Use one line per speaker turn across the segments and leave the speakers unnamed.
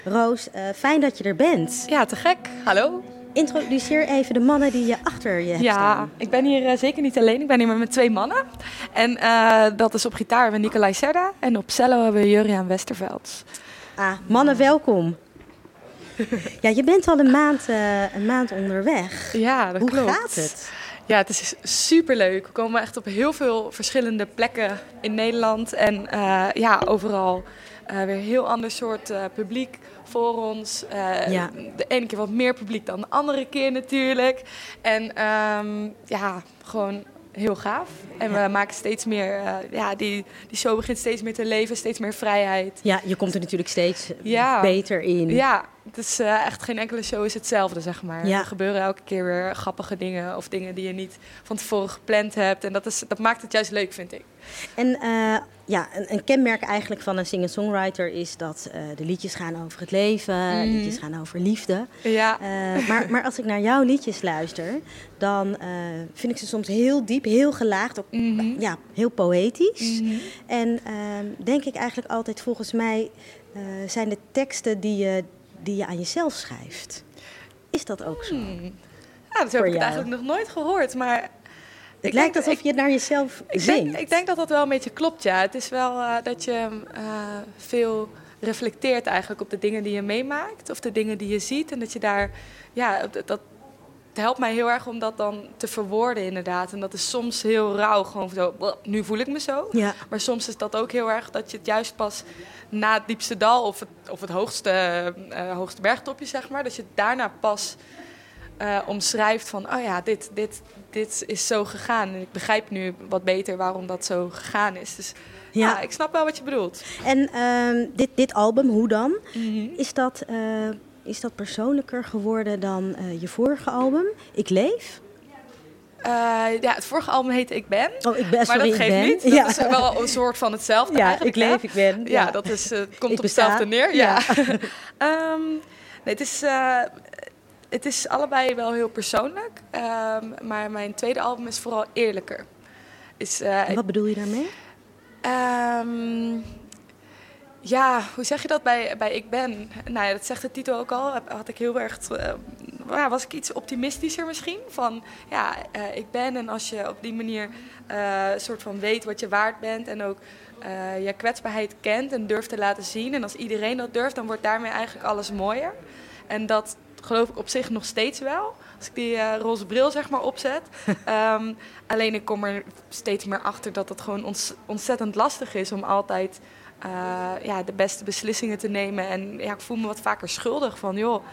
Roos, fijn dat je er bent.
Ja, te gek. Hallo.
Introduceer even de mannen die je achter je hebt staan.
Ik ben hier zeker niet alleen. Ik ben hier met 2 mannen. En dat is op gitaar hebben we Nicolai Serda en op cello hebben we Juriaan Westerveld.
Mannen, welkom. Ja, je bent al een maand onderweg.
Ja, dat klopt.
Hoe gaat het?
Ja, het is superleuk. We komen echt op heel veel verschillende plekken in Nederland. En overal weer een heel ander soort publiek voor ons. De ene keer wat meer publiek dan de andere keer natuurlijk. En gewoon heel gaaf. En we maken steeds meer, die show begint steeds meer te leven, steeds meer vrijheid.
Ja, je komt er natuurlijk steeds beter in.
Ja, het is echt geen enkele show is hetzelfde, zeg maar.
Ja.
Er gebeuren elke keer weer grappige dingen of dingen die je niet van tevoren gepland hebt. En dat maakt het juist leuk, vind ik.
En een kenmerk eigenlijk van een singer-songwriter is dat de liedjes gaan over het leven, liedjes gaan over liefde.
Ja.
Maar als ik naar jouw liedjes luister, dan vind ik ze soms heel diep, heel gelaagd, ook heel poëtisch. En denk ik eigenlijk altijd, volgens mij zijn de teksten die je aan jezelf schrijft. Is dat ook zo?
Ja, dat heb ik eigenlijk nog nooit gehoord, maar
het lijkt alsof je het naar jezelf zingt.
Ik denk dat dat wel een beetje klopt, ja. Het is wel dat je veel reflecteert eigenlijk op de dingen die je meemaakt of de dingen die je ziet. En dat je daar, dat helpt mij heel erg om dat dan te verwoorden inderdaad. En dat is soms heel rauw, gewoon zo, nu voel ik me zo. Ja. Maar soms is dat ook heel erg dat je het juist pas na het diepste dal of het hoogste bergtopje, zeg maar, dat je het daarna pas omschrijft van, dit is zo gegaan. En ik begrijp nu wat beter waarom dat zo gegaan is. Dus ik snap wel wat je bedoelt.
En dit album, Hoe dan? Is dat persoonlijker geworden dan je vorige album, Ik Leef?
Het vorige album heette Ik Ben.
Oh, ik ben,
maar dat geeft niet. Dat is wel een soort van hetzelfde eigenlijk.
Ik leef, ik ben.
Ja, dat is, komt op hetzelfde neer. Ja. Het is allebei wel heel persoonlijk. Maar mijn tweede album is vooral eerlijker.
En wat bedoel je daarmee?
Hoe zeg je dat bij Ik Ben? Nou ja, dat zegt de titel ook al. Had ik heel erg, was ik iets optimistischer misschien. Van ik ben, en als je op die manier soort van weet wat je waard bent en ook je kwetsbaarheid kent en durft te laten zien. En als iedereen dat durft, dan wordt daarmee eigenlijk alles mooier. En dat geloof ik op zich nog steeds wel. Als ik die roze bril zeg maar opzet. Alleen ik kom er steeds meer achter dat het gewoon ontzettend lastig is om altijd de beste beslissingen te nemen. En ik voel me wat vaker schuldig van,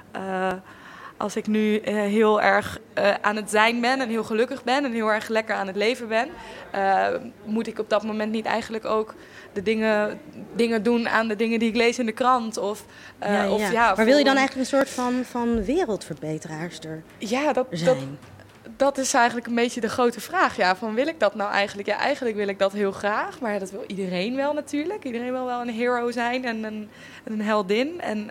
als ik nu heel erg aan het zijn ben en heel gelukkig ben en heel erg lekker aan het leven ben, moet ik op dat moment niet eigenlijk ook de dingen doen aan de dingen die ik lees in de krant?
Maar wil je dan eigenlijk een soort van wereldverbeteraarster zijn?
Dat is eigenlijk een beetje de grote vraag. Ja, van wil ik dat nou eigenlijk? Ja, eigenlijk wil ik dat heel graag. Maar dat wil iedereen wel natuurlijk. Iedereen wil wel een hero zijn en een heldin. En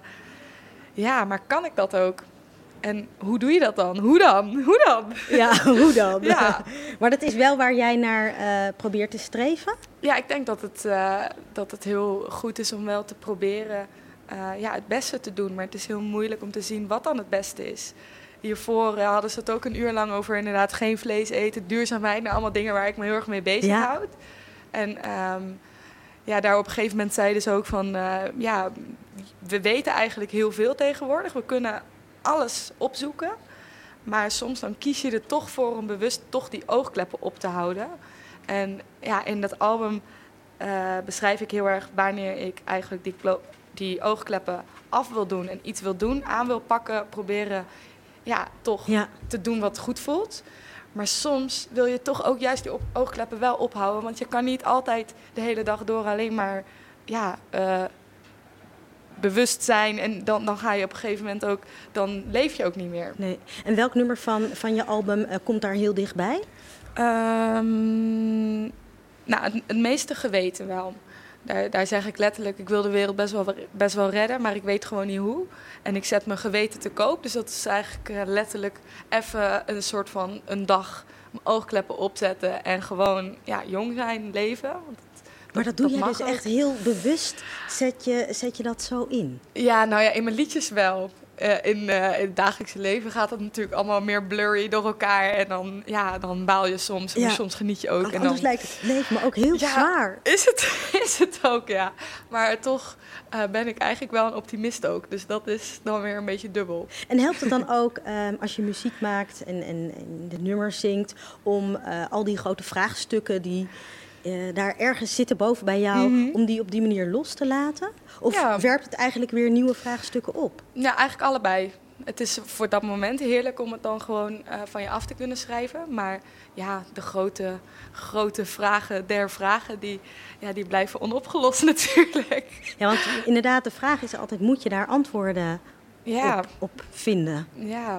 maar kan ik dat ook? En hoe doe je dat dan? Hoe dan?
Ja, hoe dan?
Ja.
Maar dat is wel waar jij naar probeert te streven?
Ja, ik denk dat het heel goed is om wel te proberen het beste te doen. Maar het is heel moeilijk om te zien wat dan het beste is. Hiervoor hadden ze het ook een uur lang over inderdaad geen vlees eten, duurzaamheid. Nou, allemaal dingen waar ik me heel erg mee bezighoud. En daar op een gegeven moment zeiden ze ook van, we weten eigenlijk heel veel tegenwoordig. We kunnen alles opzoeken. Maar soms dan kies je er toch voor om bewust toch die oogkleppen op te houden. En in dat album beschrijf ik heel erg wanneer ik eigenlijk die oogkleppen af wil doen en iets wil doen, aan wil pakken, proberen te doen wat goed voelt. Maar soms wil je toch ook juist die oogkleppen wel ophouden. Want je kan niet altijd de hele dag door alleen maar bewust zijn. En dan ga je op een gegeven moment ook, dan leef je ook niet meer.
Nee. En welk nummer van je album komt daar heel dichtbij?
Het meeste geweten wel. Daar zeg ik letterlijk, ik wil de wereld best wel redden, maar ik weet gewoon niet hoe. En ik zet mijn geweten te koop. Dus dat is eigenlijk letterlijk even een soort van een dag mijn oogkleppen opzetten en gewoon jong zijn, leven. Want
Maar dat doe je dus echt heel bewust, zet je dat zo in?
Ja, nou ja, in mijn liedjes wel. In het dagelijkse leven gaat het natuurlijk allemaal meer blurry door elkaar. En dan baal je soms. En soms geniet je ook.
Anders lijkt het leven me ook heel zwaar.
Is het ook, ja. Maar toch ben ik eigenlijk wel een optimist ook. Dus dat is dan weer een beetje dubbel.
En helpt het dan ook als je muziek maakt en de nummers zingt... om al die grote vraagstukken die daar ergens zitten boven bij jou... om die op die manier los te laten? Of werpt het eigenlijk weer nieuwe vraagstukken op?
Ja, eigenlijk allebei. Het is voor dat moment heerlijk om het dan gewoon van je af te kunnen schrijven. Maar ja, de grote vragen der vragen, die blijven onopgelost natuurlijk.
Ja, want inderdaad, de vraag is altijd, moet je daar antwoorden op vinden?
Ja,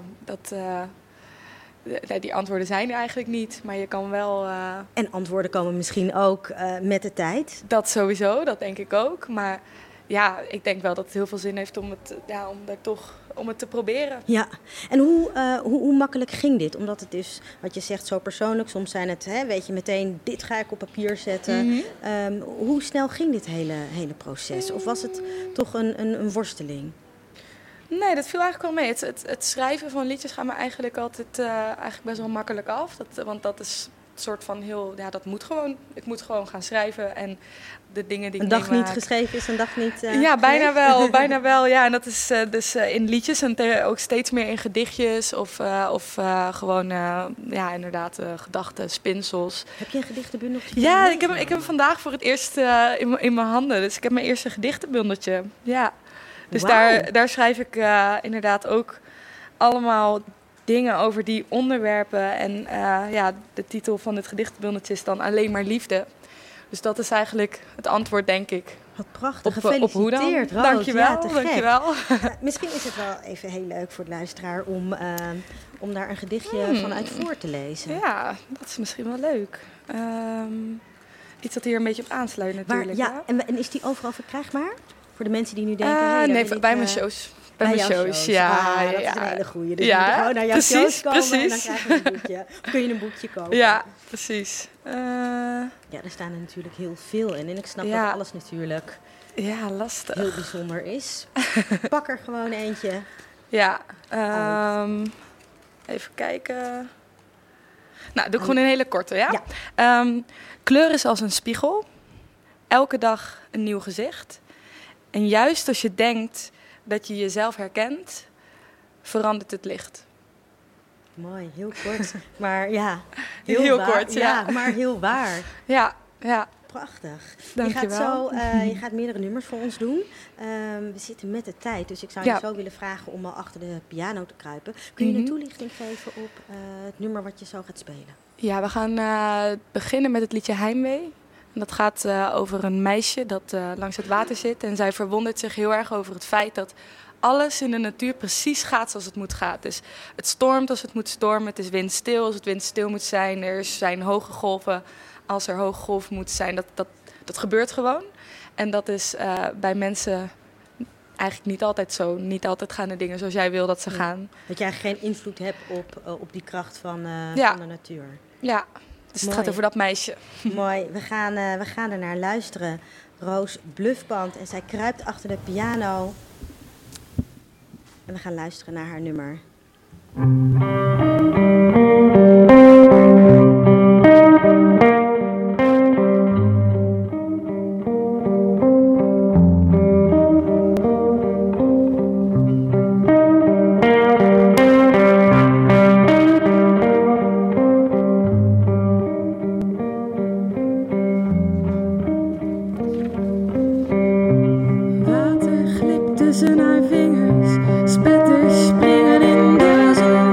die antwoorden zijn er eigenlijk niet, maar je kan wel...
En antwoorden komen misschien ook met de tijd?
Dat sowieso, dat denk ik ook. Maar ja, ik denk wel dat het heel veel zin heeft om het te proberen. Ja,
en hoe makkelijk ging dit? Omdat het is, wat je zegt, zo persoonlijk. Soms zijn het, weet je meteen, dit ga ik op papier zetten. Hoe snel ging dit hele proces? Of was het toch een worsteling?
Nee, dat viel eigenlijk wel mee. Het schrijven van liedjes gaat me eigenlijk altijd best wel makkelijk af. Want dat is een soort van heel... Ja, dat moet gewoon. Ik moet gewoon gaan schrijven en de dingen die ik
een dag niet geschreven is een dag niet
ja, bijna wel. Ja, en dat is dus in liedjes en ook steeds meer in gedichtjes of gewoon, inderdaad, gedachten, spinsels.
Heb je een gedichtenbundel?
Ja, ik heb hem vandaag voor het eerst in mijn handen. Dus ik heb mijn eerste gedichtenbundeltje. Ja. Dus daar schrijf ik inderdaad ook allemaal dingen over die onderwerpen. En de titel van het gedichtenbundeltje is dan Alleen maar liefde. Dus dat is eigenlijk het antwoord, denk ik.
Wat prachtig, gefeliciteerd, Roos.
Dankjewel.
Misschien is het wel even heel leuk voor de luisteraar om daar een gedichtje vanuit voor te lezen.
Ja, dat is misschien wel leuk. Iets dat hier een beetje op aansluit natuurlijk.
En is die overal verkrijgbaar? Voor de mensen die nu denken...
nee, bij mijn shows. Bij mijn shows,
ja. Dat is een hele goeie. Dus je moet gewoon naar jouw shows komen en dan krijg je een boekje. Of kun je een boekje kopen.
Ja, precies.
Ja, er staan er natuurlijk heel veel in. En ik snap dat alles natuurlijk
lastig.
heel bijzonder is. Pak er gewoon eentje.
Ja, even kijken. Nou, doe ik gewoon een hele korte, ja? Kleur is als een spiegel. Elke dag een nieuw gezicht. En juist als je denkt dat je jezelf herkent, verandert het licht.
Mooi, heel kort. Maar ja,
heel kort,
maar heel waar.
Ja.
Prachtig.
Dankjewel.
Je gaat meerdere nummers voor ons doen. We zitten met de tijd, dus ik zou je zo willen vragen om al achter de piano te kruipen. Kun je een toelichting geven op het nummer wat je zo gaat spelen?
Ja, we gaan beginnen met het liedje Heimwee. En dat gaat over een meisje dat langs het water zit. En zij verwondert zich heel erg over het feit dat alles in de natuur precies gaat zoals het moet gaan. Dus het stormt als het moet stormen. Het is windstil als het windstil moet zijn. Er zijn hoge golven als er hoge golven moeten zijn. Dat gebeurt gewoon. En dat is bij mensen eigenlijk niet altijd zo. Niet altijd gaan de dingen zoals jij wil dat ze gaan.
Dat jij geen invloed hebt op die kracht van de natuur.
Ja. Dus het gaat over dat meisje.
Mooi. We gaan er naar luisteren. Roos Bluffband. En zij kruipt achter de piano. En we gaan luisteren naar haar nummer.
Tussen haar vingers, spetters springen in de zon.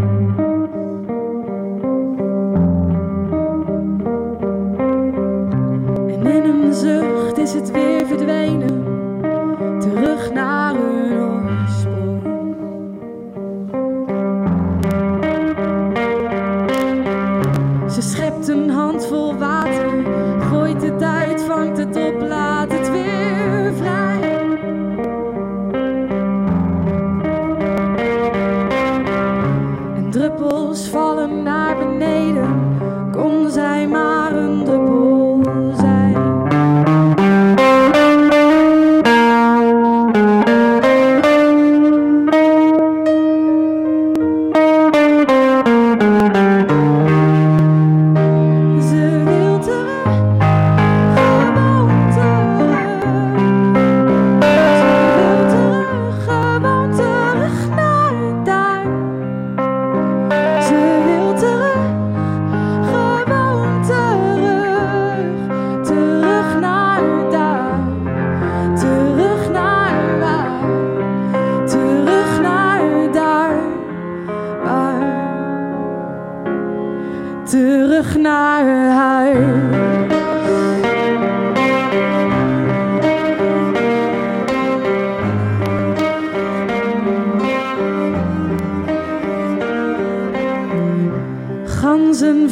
En in een zucht is het weer verdwenen, terug naar hun oorsprong. Ze schept een handvol water, gooit het uit, vangt het op, laat het weer vrij.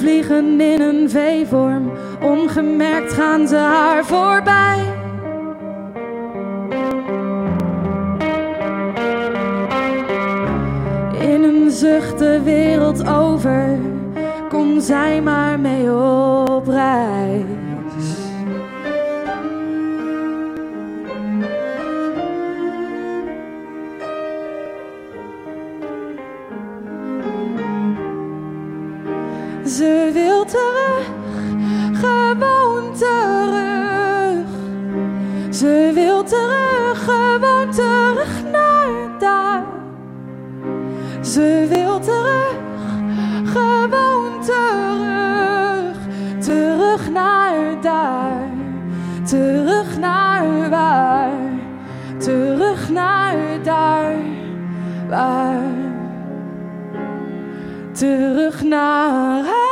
vliegen in een V-vorm, ongemerkt gaan ze haar voorbij. In een zucht de wereld over, kon zij maar mee op reis. Ze wil terug, gewoon terug. Ze wil terug, gewoon terug naar daar. Ze wil terug, gewoon terug. Terug naar daar, terug naar waar. Terug naar daar, waar. Terug naar huis.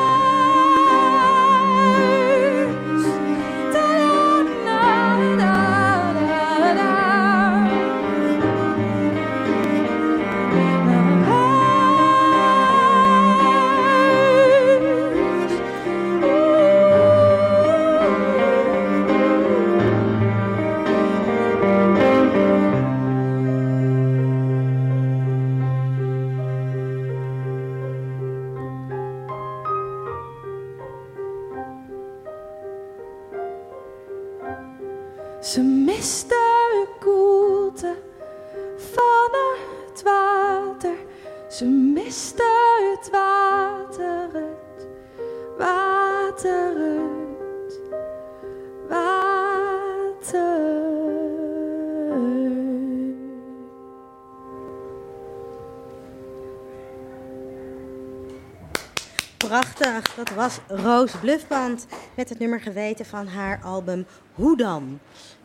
Ze mist de koelte van het water. Ze mist het water, het water, het water.
Prachtig, dat was Roos Bluffband met het nummer Geweten van haar album Hoe dan?